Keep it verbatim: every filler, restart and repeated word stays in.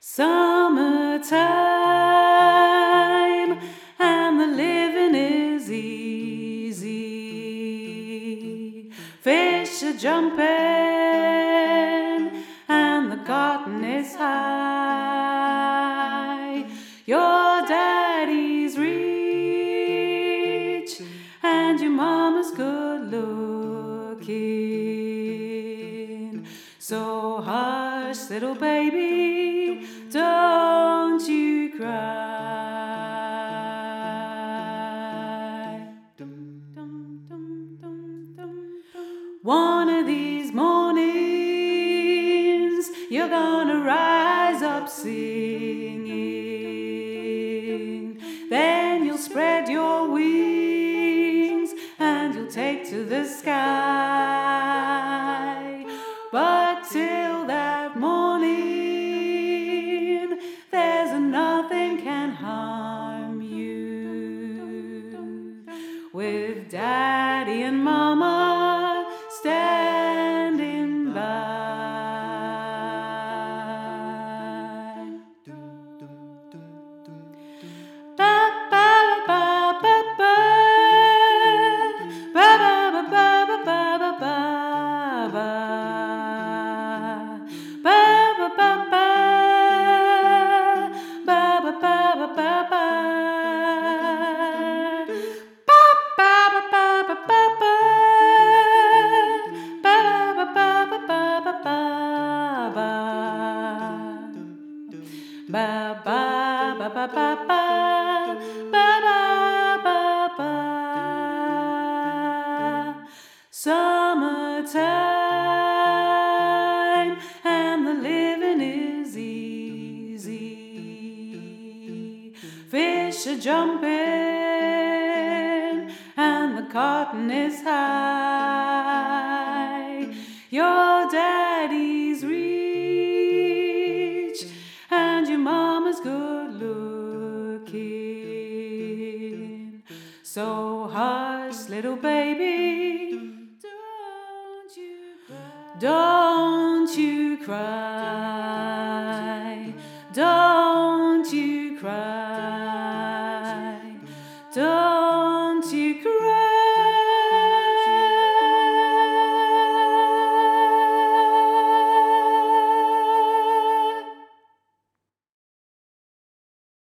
Summertime and the living is easy. Fish are jumping and the cotton is high. Your daddy's rich and your mama's good looking. So hush, little baby, don't you cry. One of these mornings you're gonna rise up singing. Then you'll spread your wings and you'll take to the sky. But till that morning, there's nothing can harm you. With Daddy and Mama standing by. Ba ba ba ba ba ba ba ba ba ba ba ba. Ba ba ba ba ba ba ba ba ba. Summertime and the living is easy. Fish are jumping and the cotton is high. Your daddy's rich and your mama's good looking. So hush, little baby, don't you cry. Don't you cry. Don't you cry. Don't you cry.